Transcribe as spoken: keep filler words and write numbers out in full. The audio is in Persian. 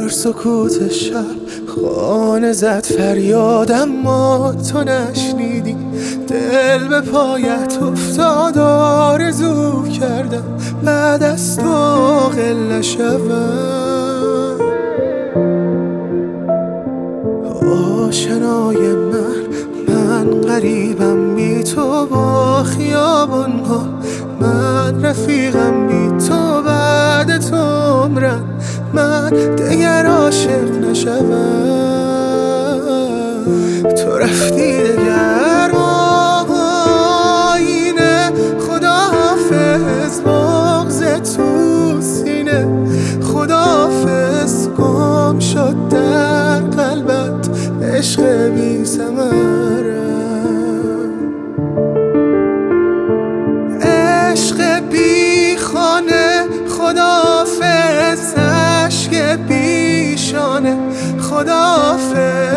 سکوت شب خانه زد فریاد، اما تو نشنیدی. دل به پایت افتاد، آرزو کردم بعد از تو غله شوم. آشنای من من غریبم بی تو با خیابان ها، من رفیقم بی تو بعد تو عمرم، من دیگر عاشق نشوم. تو رفتی دگر آینه، خداحافظ بغض تو سینه، خداحافظ گم شد در قلبت عشق بی ثمره، عشق بی خانه، خداحافظ عشق بی شانه، خداحافظ